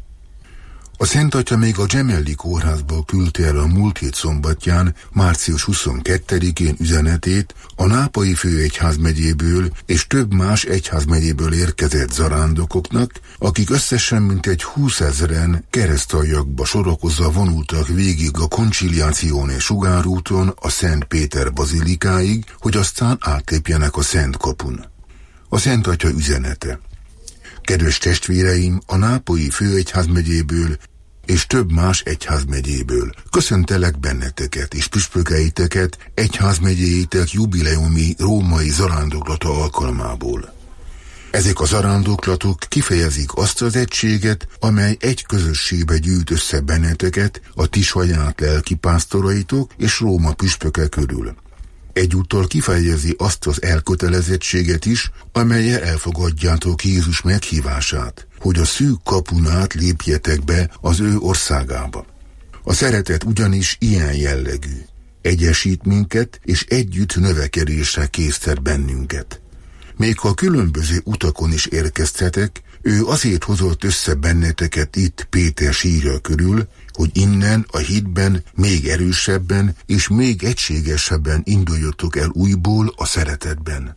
A Szent Atya még a Gemelli kórházból küldte el a múlt hét szombatján, március huszonkettedikén üzenetét a nápolyi főegyházmegyéből és több más egyházmegyéből érkezett zarándokoknak, akik összesen mintegy húszezren keresztaljakba sorakozva vonultak végig a Conciliazione sugárúton a Szent Péter bazilikáig, hogy aztán átlépjenek a Szent kapun. A Szent Atya üzenete. Kedves testvéreim, a nápolyi főegyházmegyéből és több más egyházmegyéből köszöntelek benneteket és püspökeiteket egyházmegyéitek jubileumi római zarándoklata alkalmából. Ezek a zarándoklatok kifejezik azt az egységet, amely egy közösségbe gyűjt össze benneteket, a ti saját lelkipásztoraitok és Róma püspöke körül. Egyúttal kifejezi azt az elkötelezettséget is, amellyel elfogadjátok Jézus meghívását, hogy a szűk kapun át lépjetek be az ő országába. A szeretet ugyanis ilyen jellegű, egyesít minket és együtt növekedésre késztet bennünket. Még ha különböző utakon is érkeztetek, ő azért hozott össze benneteket itt Péter sírja körül, hogy innen a hitben még erősebben és még egységesebben induljatok el újból a szeretetben.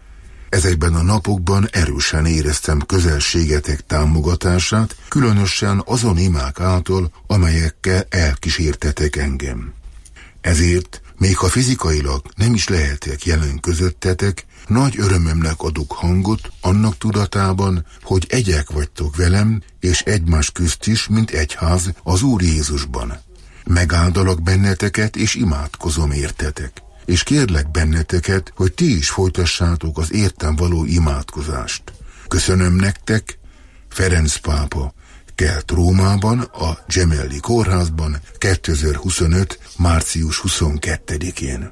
Ezekben a napokban erősen éreztem közelségetek támogatását, különösen azon imák által, amelyekkel elkísértetek engem. Ezért, még ha fizikailag nem is lehetek jelen közöttetek, nagy örömömnek adok hangot annak tudatában, hogy egyek vagytok velem, és egymás közt is, mint egyház az Úr Jézusban. Megáldalak benneteket, és imádkozom értetek. És kérlek benneteket, hogy ti is folytassátok az értem való imádkozást. Köszönöm nektek, Ferenc pápa, kelt Rómában, a Gemelli kórházban kétezer-huszonöt. március huszonkettedikén.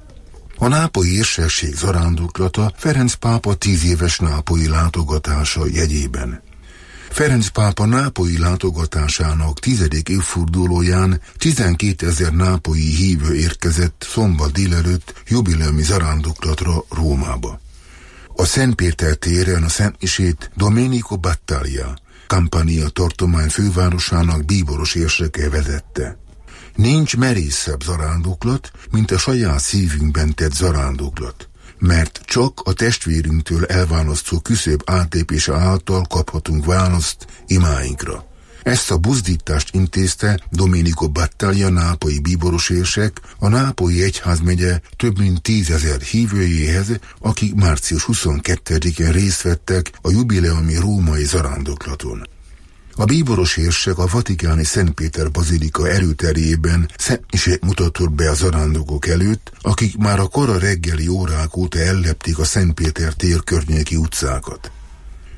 A nápolyi érsekség zarándoklata Ferenc pápa tíz éves nápolyi látogatása jegyében. Ferenc pápa nápolyi látogatásának tizedik évfordulóján tizenkétezer nápolyi hívő érkezett szombat délelőtt jubileumi zarándoklatra Rómába. A Szent Péter téren a szentmisét Domenico Battaglia, Campania tartomány fővárosának bíboros érseke vezette. Nincs merészebb zarándoklat, mint a saját szívünkben tett zarándoklat, mert csak a testvérünktől elválasztó küszöb átlépése által kaphatunk választ imáinkra. Ezt a buzdítást intézte Domenico Battaglia nápolyi bíborosérsek a nápolyi egyházmegye több mint tízezer hívőjéhez, akik március huszonkettedikén részt vettek a jubileumi római zarándoklaton. A bíborosérsek a vatikáni Szent Péter bazilika erőterében szentmisét mutatott be a zarándokok előtt, akik már a kora reggeli órák óta ellepték a Szent Péter tér környéki utcákat.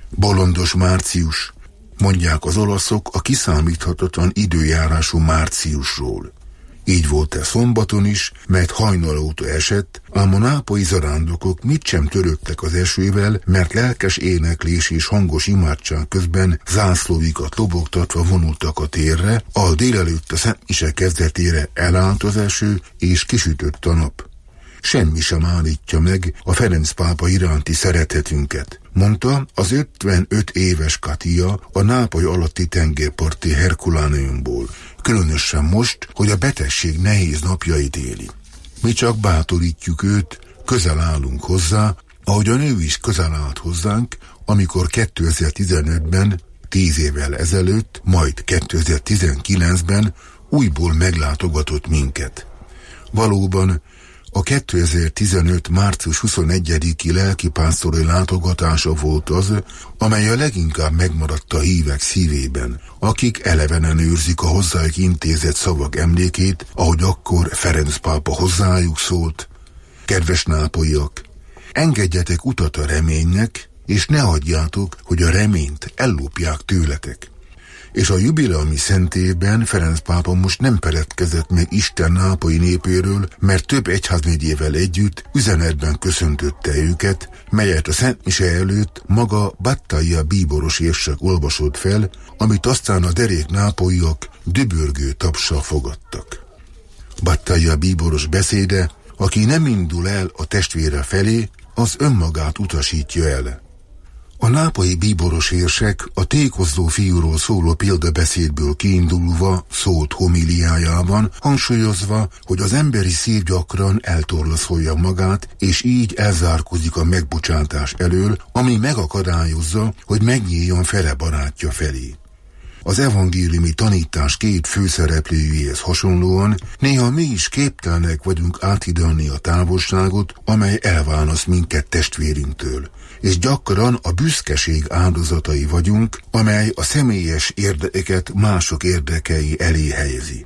Bolondos március, mondják az olaszok a kiszámíthatatlan időjárású márciusról. Így volt ez szombaton is, mert hajnal óta esett, ám a nápolyi zarándokok mit sem törődtek az esővel, mert lelkes éneklés és hangos imádság közben zászlóikat lobogtatva vonultak a térre, a délelőtt a szentmise kezdetére elállt az eső, és kisütött a nap. Semmi sem állítja meg a Ferenc pápa iránti szeretetünket, mondta az ötvenöt éves Katia a Nápoly alatti tengerparti Herkuláneumból, különösen most, hogy a betegség nehéz napjait éli. Mi csak bátorítjuk őt, közel állunk hozzá, ahogy a nő is közel állt hozzánk, amikor kétezer-tizenötben, tíz évvel ezelőtt, majd kétezer-tizenkilencben újból meglátogatott minket. Valóban, a kétezer-tizenöt. március huszonegyediki lelkipásztori látogatása volt az, amely a leginkább megmaradt a hívek szívében, akik elevenen őrzik a hozzájuk intézett szavak emlékét, ahogy akkor Ferenc pápa hozzájuk szólt: kedves nápolyiak, engedjetek utat a reménynek, és ne hagyjátok, hogy a reményt ellopják tőletek. És a jubileumi szentélyben Ferenc pápa most nem feledkezett meg Isten nápolyi népéről, mert több egyházmegyével együtt üzenetben köszöntötte őket, melyet a szentmise előtt maga Battaglia bíboros érsek olvasott fel, amit aztán a derék nápolyiak dübörgő tapssal fogadtak. Battaglia bíboros beszéde: aki nem indul el a testvére felé, az önmagát utasítja el. A nápolyi bíboros érsek a tékozló fiúról szóló példabeszédből kiindulva szólt homiliájában, hangsúlyozva, hogy az emberi szív gyakran eltorlaszolja magát, és így elzárkózik a megbocsátás elől, ami megakadályozza, hogy megnyíljon fele barátja felé. Az evangéliumi tanítás két főszereplőjéhez hasonlóan néha mi is képtelenek vagyunk áthidalni a távolságot, amely elválaszt minket testvérünktől, és gyakran a büszkeség áldozatai vagyunk, amely a személyes érdekeket mások érdekei elé helyezi.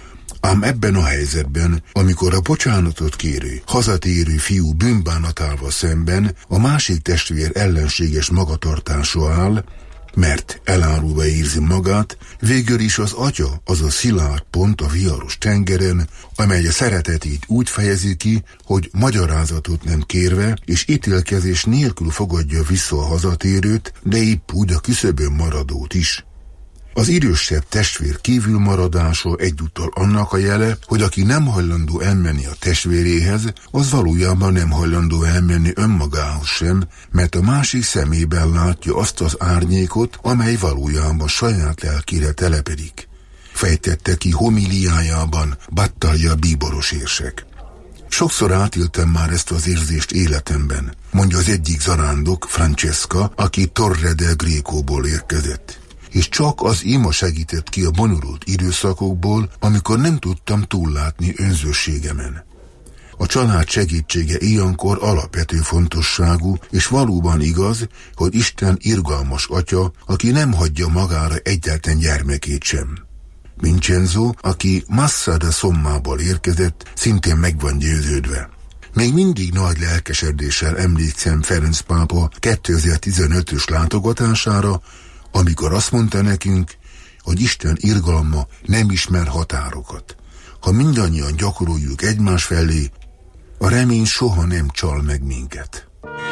Ám ebben a helyzetben, amikor a bocsánatot kérő, hazatérő fiú bűnbánatával szemben a másik testvér ellenséges magatartása áll, mert elárulva érzi magát, végül is az atya az a szilárd pont a viharos tengeren, amely a szeretetét úgy fejezi ki, hogy magyarázatot nem kérve és ítélkezés nélkül fogadja vissza a hazatérőt, de épp úgy a küszöbön maradót is. Az idősebb testvér kívülmaradása egyúttal annak a jele, hogy aki nem hajlandó elmenni a testvéréhez, az valójában nem hajlandó elmenni önmagához sem, mert a másik szemében látja azt az árnyékot, amely valójában saját lelkére telepedik. Fejtette ki homiliájában Battaglia bíboros érsek. Sokszor átéltem már ezt az érzést életemben, mondja az egyik zarándok, Francesca, aki Torre del Grecoból érkezett. És csak az ima segített ki a bonyolult időszakokból, amikor nem tudtam túllátni önzőségemen. A család segítsége ilyenkor alapvető fontosságú, és valóban igaz, hogy Isten irgalmas atya, aki nem hagyja magára egyáltalán gyermekét sem. Vincenzo, aki Massa da Sommából érkezett, szintén meg van győződve. Még mindig nagy lelkesedéssel emlékszem Ferenc pápa kétezer-tizenötös látogatására, amikor azt mondta nekünk, hogy Isten irgalma nem ismer határokat. Ha mindannyian gyakoroljuk egymás felé, a remény soha nem csal meg minket.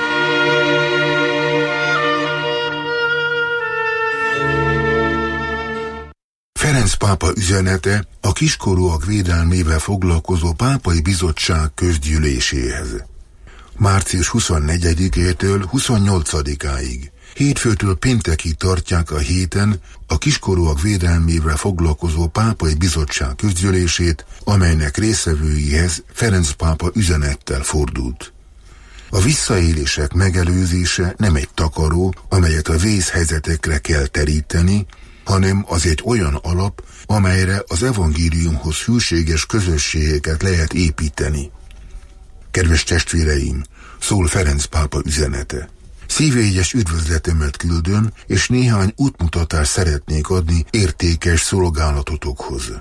Ferenc pápa üzenete a kiskorúak védelmével foglalkozó pápai bizottság közgyűléséhez. március huszonnegyedikétől huszonnyolcadikáig. Hétfőtől péntekig tartják a héten a kiskorúak védelmével foglalkozó pápai bizottság közgyűlését, amelynek résztvevőihez Ferenc pápa üzenettel fordult. A visszaélések megelőzése nem egy takaró, amelyet a vészhelyzetekre kell teríteni, hanem az egy olyan alap, amelyre az evangéliumhoz hűséges közösségeket lehet építeni. Kedves testvéreim, szól Ferenc pápa üzenete. Szívélyes üdvözletemet küldöm, és néhány útmutatást szeretnék adni értékes szolgálatotokhoz.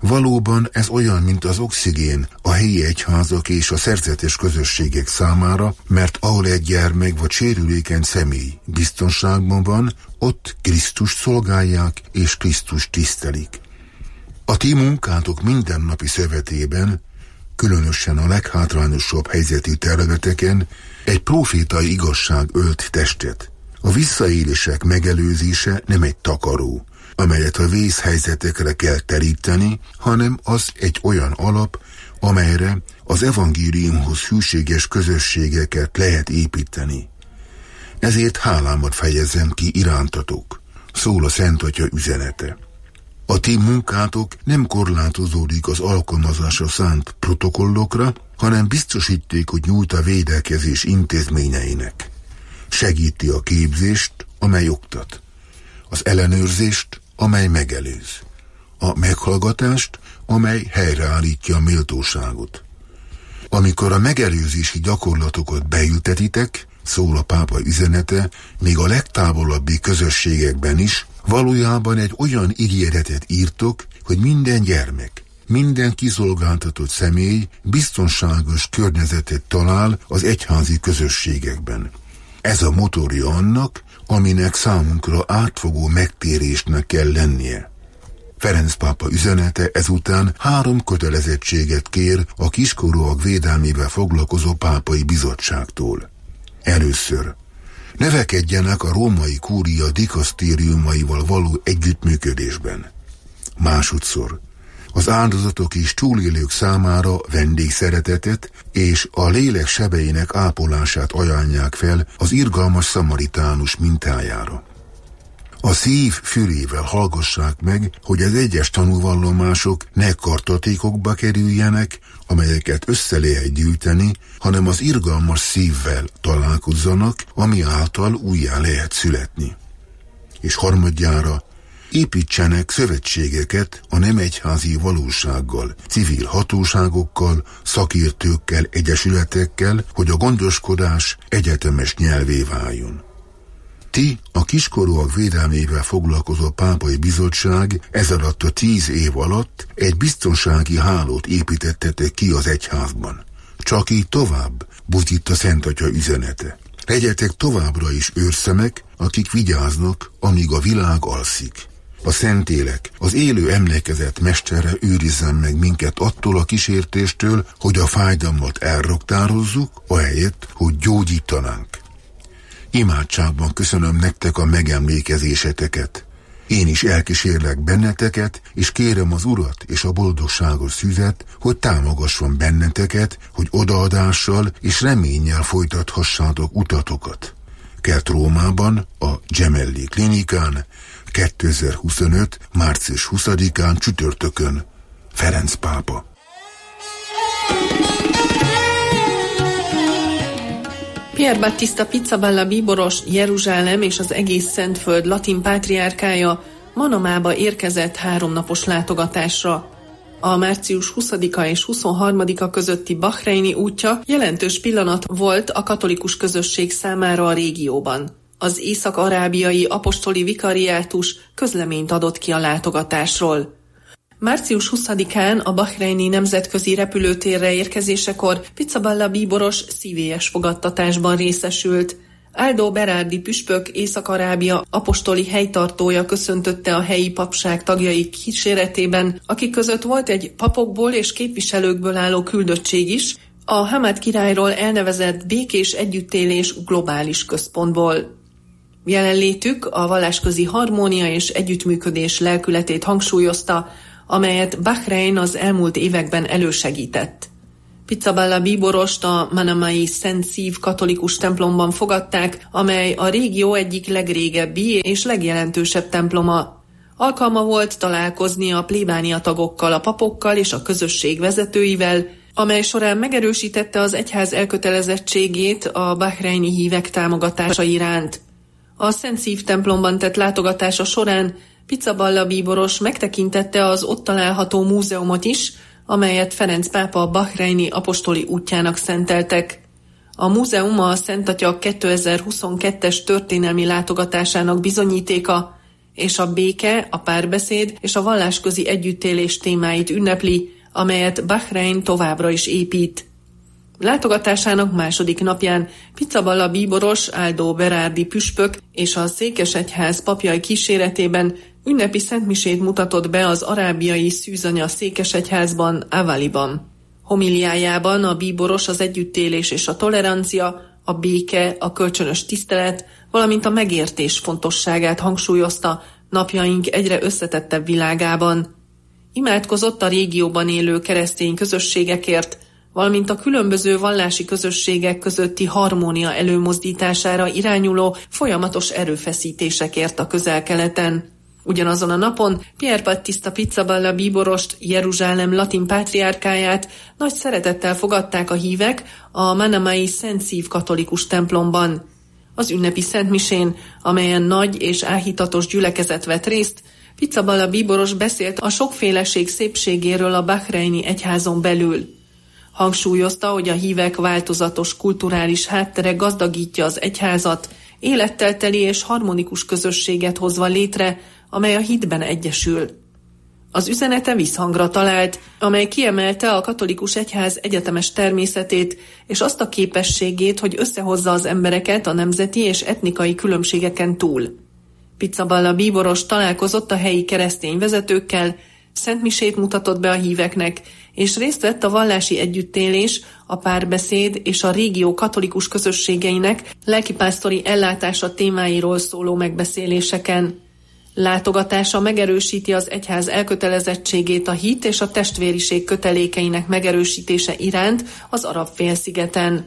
Valóban ez olyan, mint az oxigén a helyi egyházak és a szerzetes közösségek számára, mert ahol egy gyermek vagy sérülékeny személy biztonságban van, ott Krisztust szolgálják és Krisztust tisztelik. A ti munkátok mindennapi szövetében, különösen a leghátrányosabb helyzetű területeken egy profétai igazság ölt testet. A visszaélések megelőzése nem egy takaró, amelyet a vészhelyzetekre kell teríteni, hanem az egy olyan alap, amelyre az evangéliumhoz hűséges közösségeket lehet építeni. Ezért hálámat fejezem ki irántatok, szól a Szent Atya üzenete. A ti munkátok nem korlátozódik az alkalmazásra szánt protokollokra, hanem biztosíték, hogy nyújt a védekezés intézményeinek. Segíti a képzést, amely oktat, az ellenőrzést, amely megelőz, a meghallgatást, amely helyreállítja a méltóságot. Amikor a megelőzési gyakorlatokat beültetitek, szól a pápa üzenete, még a legtávolabbi közösségekben is, valójában egy olyan ígéretet írtok, hogy minden gyermek, minden kiszolgáltatott személy biztonságos környezetet talál az egyházi közösségekben. Ez a motorja annak, aminek számunkra átfogó megtérésnek kell lennie. Ferenc pápa üzenete ezután három kötelezettséget kér a kiskorúak védelmével foglalkozó pápai bizottságtól. Először, növekedjenek a római kúria dikasztériumaival való együttműködésben. Másodszor, az áldozatok és túlélők számára vendégszeretetet és a lélek sebeinek ápolását ajánlják fel az irgalmas szamaritánus mintájára. A szív fülével hallgassák meg, hogy az egyes tanúvallomások ne kartatékokba kerüljenek, amelyeket össze lehet gyűjteni, hanem az irgalmas szívvel találkozzanak, ami által újjá lehet születni. És harmadjára, építsenek szövetségeket a nem egyházi valósággal, civil hatóságokkal, szakértőkkel, egyesületekkel, hogy a gondoskodás egyetemes nyelvé váljon. Ti, a kiskorúak védelmével foglalkozó pápai bizottság ez alatt a tíz év alatt egy biztonsági hálót építettetek ki az egyházban. Csak így tovább, buzdít a Szent Atya üzenete. Legyetek továbbra is őrszemek, akik vigyáznak, amíg a világ alszik. A Szentélek, az élő emlékezet mestere őrizzen meg minket attól a kísértéstől, hogy a fájdalmat elroktározzuk, ahelyett, hogy gyógyítanánk. Imádságban köszönöm nektek a megemlékezéseteket. Én is elkísérlek benneteket, és kérem az Urat és a boldogságos szüzet, hogy támogasson benneteket, hogy odaadással és reménnyel folytathassátok utatokat. Kelt Rómában, a Gemelli Klinikán, kétezer-huszonöt. március huszadikán csütörtökön. Ferenc pápa. Pier Battista Pizzaballa bíboros, Jeruzsálem és az egész Szentföld latin pátriárkája Manamába érkezett háromnapos látogatásra. A március huszadika és huszonharmadika közötti bahreini útja jelentős pillanat volt a katolikus közösség számára a régióban. Az észak-arábiai apostoli vikariátus közleményt adott ki a látogatásról. március huszadikán a bahreini nemzetközi repülőtérre érkezésekor Pizzaballa bíboros szívélyes fogadtatásban részesült. Aldo Berardi püspök Észak-Arábia apostoli helytartója köszöntötte a helyi papság tagjai kíséretében, akik között volt egy papokból és képviselőkből álló küldöttség is, a Hamad királyról elnevezett békés együttélés globális központból. Jelenlétük a vallásközi harmónia és együttműködés lelkületét hangsúlyozta, amelyet Bahrein az elmúlt években elősegített. Pizzaballa bíborost a manamai Szent Szív katolikus templomban fogadták, amely a régió egyik legrégebbi és legjelentősebb temploma. Alkalma volt találkozni a plébánia tagokkal, a papokkal és a közösség vezetőivel, amely során megerősítette az egyház elkötelezettségét a bahreini hívek támogatása iránt. A Szent Szív templomban tett látogatása során Pizzaballa bíboros megtekintette az ott található múzeumot is, amelyet Ferenc pápa bahreini apostoli útjának szenteltek. A múzeum a Szent Atya kétezer-huszonkettes történelmi látogatásának bizonyítéka, és a béke, a párbeszéd és a vallásközi együttélés témáit ünnepli, amelyet Bahrein továbbra is épít. Látogatásának második napján Pizzaballa bíboros, Aldo Berardi püspök és a székesegyház papjai kíséretében ünnepi szentmisét mutatott be az arábiai szűzanya székesegyházban, Avaliban. Homiliájában a bíboros az együttélés és a tolerancia, a béke, a kölcsönös tisztelet, valamint a megértés fontosságát hangsúlyozta napjaink egyre összetettebb világában. Imádkozott a régióban élő keresztény közösségekért, valamint a különböző vallási közösségek közötti harmónia előmozdítására irányuló folyamatos erőfeszítésekért a Közel-Keleten. Ugyanazon a napon Pier Battista Pizzaballa bíborost, Jeruzsálem latin pátriárkáját nagy szeretettel fogadták a hívek a Manamai Szent Szív katolikus templomban. Az ünnepi szentmisén, amelyen nagy és áhítatos gyülekezet vett részt, Pizzaballa bíboros beszélt a sokféleség szépségéről a bahreini egyházon belül. Hangsúlyozta, hogy a hívek változatos kulturális háttere gazdagítja az egyházat, élettel teli és harmonikus közösséget hozva létre, amely a hitben egyesül. Az üzenete visszhangra talált, amely kiemelte a katolikus egyház egyetemes természetét és azt a képességét, hogy összehozza az embereket a nemzeti és etnikai különbségeken túl. Pizzaballa bíboros találkozott a helyi keresztény vezetőkkel, szentmisét mutatott be a híveknek, és részt vett a vallási együttélés, a párbeszéd és a régió katolikus közösségeinek lelkipásztori ellátása témáiról szóló megbeszéléseken. Látogatása megerősíti az egyház elkötelezettségét a hit és a testvériség kötelékeinek megerősítése iránt az Arab-félszigeten.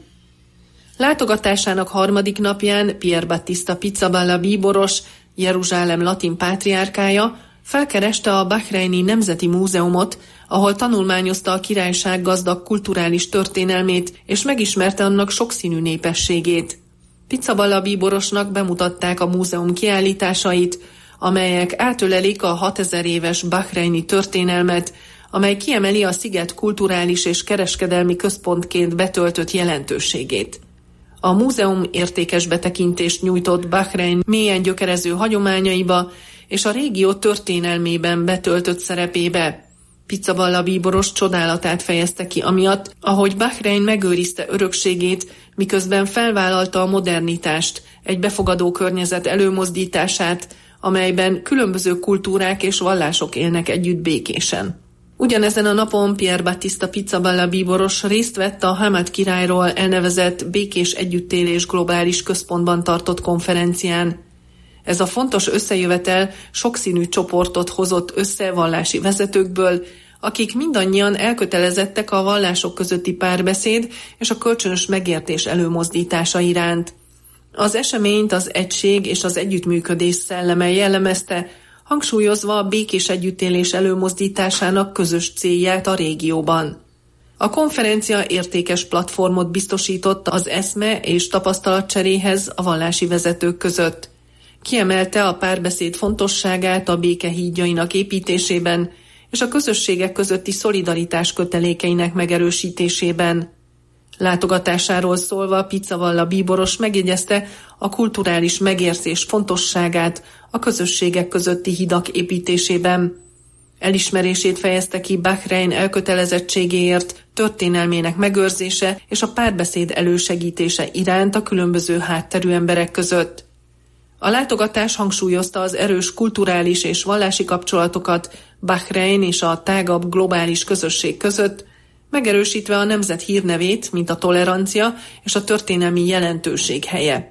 Látogatásának harmadik napján Pier Battista Pizzaballa bíboros, Jeruzsálem latin pátriárkája felkereste a Bahreini Nemzeti Múzeumot, ahol tanulmányozta a királyság gazdag kulturális történelmét, és megismerte annak sokszínű népességét. Pizzaballa bíborosnak bemutatták a múzeum kiállításait, amelyek átölelik a hatezer éves bahreini történelmet, amely kiemeli a sziget kulturális és kereskedelmi központként betöltött jelentőségét. A múzeum értékes betekintést nyújtott Bahrein mélyen gyökerező hagyományaiba és a régió történelmében betöltött szerepébe. Pizzaballa bíboros csodálatát fejezte ki amiatt, ahogy Bahrein megőrizte örökségét, miközben felvállalta a modernitást, egy befogadó környezet előmozdítását, amelyben különböző kultúrák és vallások élnek együtt békésen. Ugyanezen a napon Pier Battista Pizzaballa bíboros részt vett a Hamad királyról elnevezett Békés Együttélés globális központban tartott konferencián. Ez a fontos összejövetel sokszínű csoportot hozott össze vallási vezetőkből, akik mindannyian elkötelezettek a vallások közötti párbeszéd és a kölcsönös megértés előmozdítása iránt. Az eseményt az egység és az együttműködés szelleme jellemezte, hangsúlyozva a békés együttélés előmozdításának közös célját a régióban. A konferencia értékes platformot biztosított az eszme és tapasztalatcseréhez a vallási vezetők között. Kiemelte a párbeszéd fontosságát a béke hídjainak építésében és a közösségek közötti szolidaritás kötelékeinek megerősítésében. Látogatásáról szólva Pizzaballa bíboros megjegyezte a kulturális megérzés fontosságát a közösségek közötti hidak építésében. Elismerését fejezte ki Bahrein elkötelezettségéért, történelmének megőrzése és a párbeszéd elősegítése iránt a különböző hátterű emberek között. A látogatás hangsúlyozta az erős kulturális és vallási kapcsolatokat Bahrein és a tágabb globális közösség között, megerősítve a nemzet hírnevét, mint a tolerancia és a történelmi jelentőség helye.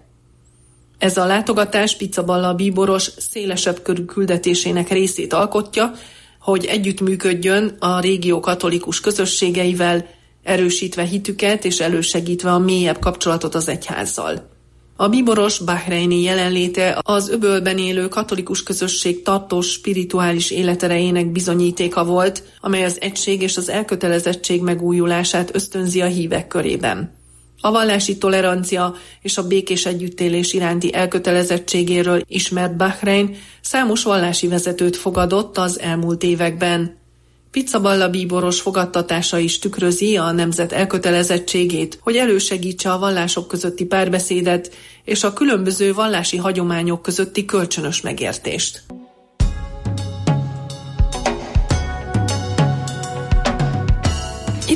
Ez a látogatás Pizzaballa bíboros szélesebb körű küldetésének részét alkotja, hogy együttműködjön a régió katolikus közösségeivel, erősítve hitüket és elősegítve a mélyebb kapcsolatot az egyházzal. A bíboros bahreini jelenléte az öbölben élő katolikus közösség tartós spirituális életerejének bizonyítéka volt, amely az egység és az elkötelezettség megújulását ösztönzi a hívek körében. A vallási tolerancia és a békés együttélés iránti elkötelezettségéről ismert Bahrein számos vallási vezetőt fogadott az elmúlt években. Pizzaballa bíboros fogadtatása is tükrözi a nemzet elkötelezettségét, hogy elősegítse a vallások közötti párbeszédet és a különböző vallási hagyományok közötti kölcsönös megértést.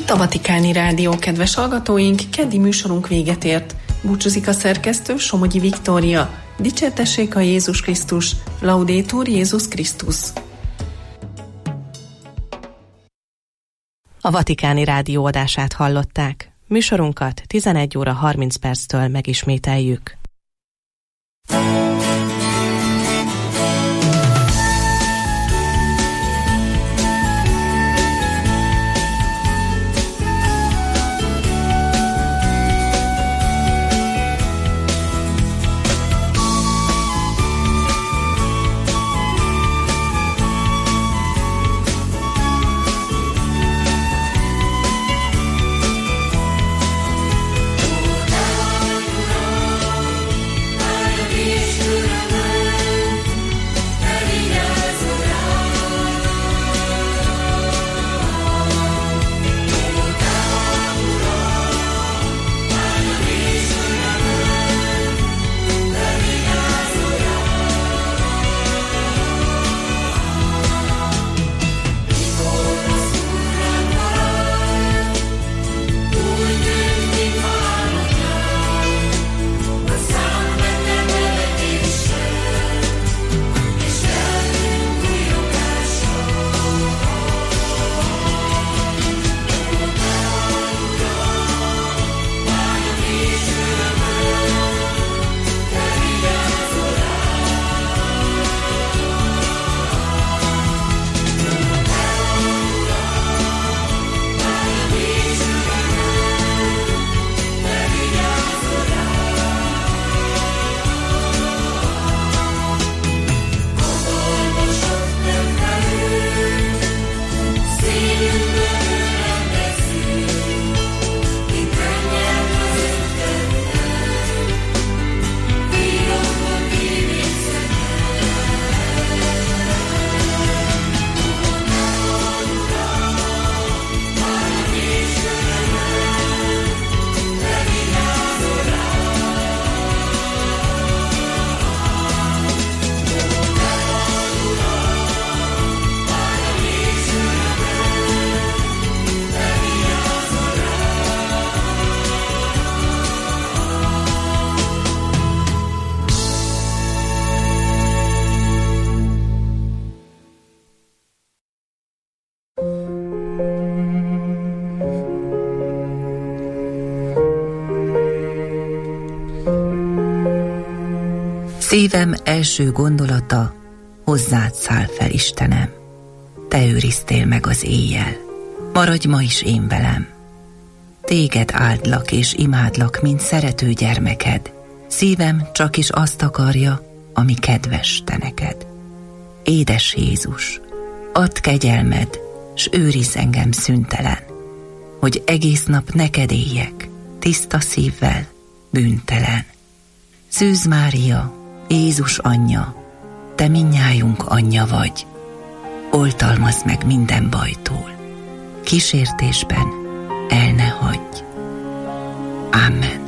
Itt a Vatikáni Rádió, kedves hallgatóink, keddi műsorunk véget ért. Búcsúzik a szerkesztő, Somogyi Viktória. Dicsértessék a Jézus Krisztus, Laudetur Jézus Krisztus. A Vatikáni Rádió adását hallották. Műsorunkat tizenegy óra harminc perctől megismételjük. Szívem első gondolata, hozzád száll fel, Istenem. Te őriztél meg az éjjel, maradj ma is én velem. Téged áldlak és imádlak, mint szerető gyermeked. Szívem csak is azt akarja, ami kedves te neked. Édes Jézus, add kegyelmed, s őrizz engem szüntelen, hogy egész nap neked éljek, tiszta szívvel, bűntelen. Szűz Mária, Jézus anyja, te mindnyájunk anyja vagy, oltalmazd meg minden bajtól, kísértésben el ne hagyj. Amen.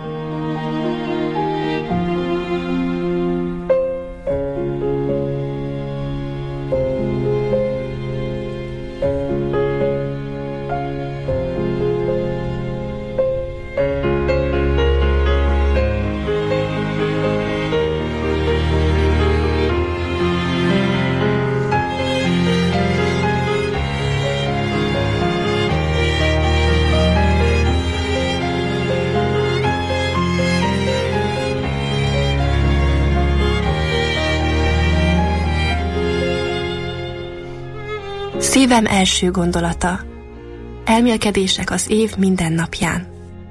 Szívem első gondolata. Elmélkedések az év minden napján.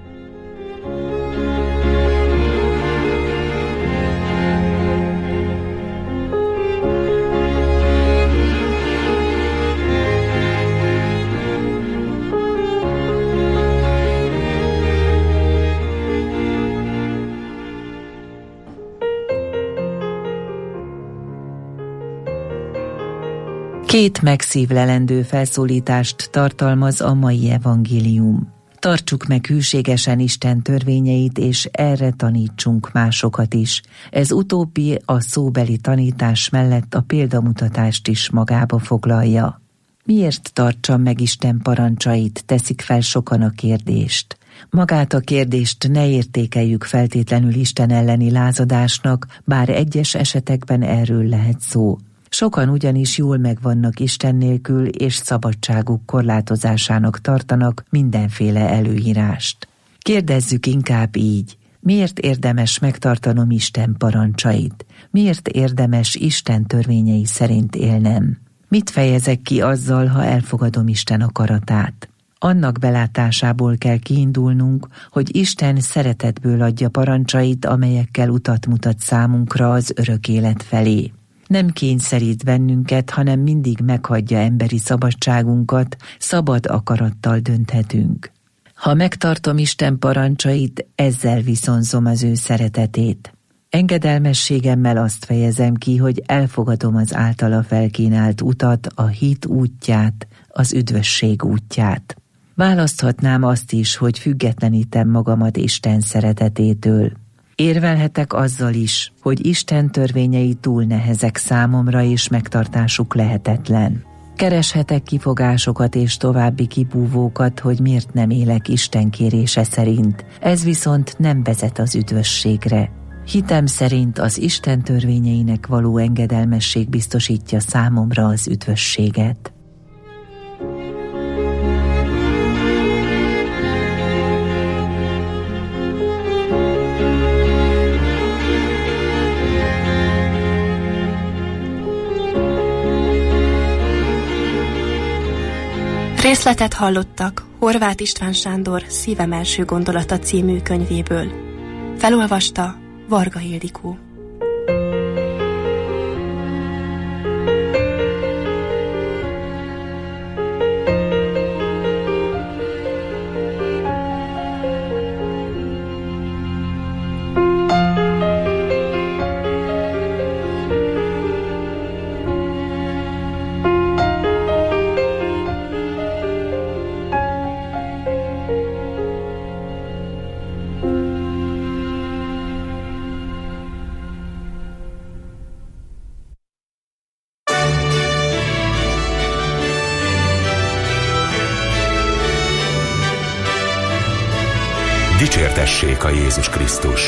Két megszívlelendő felszólítást tartalmaz a mai evangélium. Tartsuk meg hűségesen Isten törvényeit, és erre tanítsunk másokat is. Ez utóbbi a szóbeli tanítás mellett a példamutatást is magába foglalja. Miért tartsam meg Isten parancsait, teszik fel sokan a kérdést. Magát a kérdést ne értékeljük feltétlenül Isten elleni lázadásnak, bár egyes esetekben erről lehet szó. Sokan ugyanis jól megvannak Isten nélkül, és szabadságuk korlátozásának tartanak mindenféle előírást. Kérdezzük inkább így, miért érdemes megtartanom Isten parancsait? Miért érdemes Isten törvényei szerint élnem? Mit fejezek ki azzal, ha elfogadom Isten akaratát? Annak belátásából kell kiindulnunk, hogy Isten szeretetből adja parancsait, amelyekkel utat mutat számunkra az örök élet felé. Nem kényszerít bennünket, hanem mindig meghagyja emberi szabadságunkat, szabad akarattal dönthetünk. Ha megtartom Isten parancsait, ezzel viszonzom az ő szeretetét. Engedelmességemmel azt fejezem ki, hogy elfogadom az általa felkínált utat, a hit útját, az üdvösség útját. Választhatnám azt is, hogy függetlenítem magamat Isten szeretetétől. Érvelhetek azzal is, hogy Isten törvényei túl nehezek számomra, és megtartásuk lehetetlen. Kereshetek kifogásokat és további kibúvókat, hogy miért nem élek Isten kérése szerint. Ez viszont nem vezet az üdvösségre. Hitem szerint az Isten törvényeinek való engedelmesség biztosítja számomra az üdvösséget. Részletet hallottak Horváth István Sándor Szívem első gondolata című könyvéből. Felolvasta Varga Ildikó. Dicsértessék a Jézus Krisztus!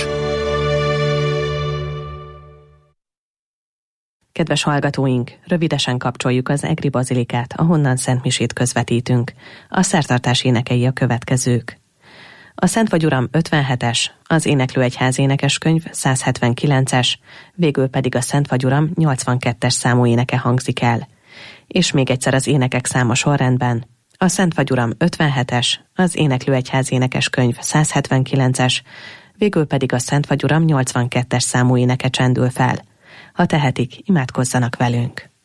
Kedves hallgatóink, rövidesen kapcsoljuk az Egri Bazilikát, ahonnan szentmisét közvetítünk. A szertartás énekei a következők. A Szent vagy Uram ötvenhetes, az Éneklőegyház énekeskönyv száz hetvenkilences, végül pedig a Szent vagy Uram nyolcvankettes számú éneke hangzik el. És még egyszer az énekek száma sorrendben. A Szent vagy Uram ötvenhetes, az Éneklőegyház énekeskönyv száz hetvenkilences, végül pedig a Szent vagy Uram nyolcvankettes számú éneke csendül fel. Ha tehetik, imádkozzanak velünk.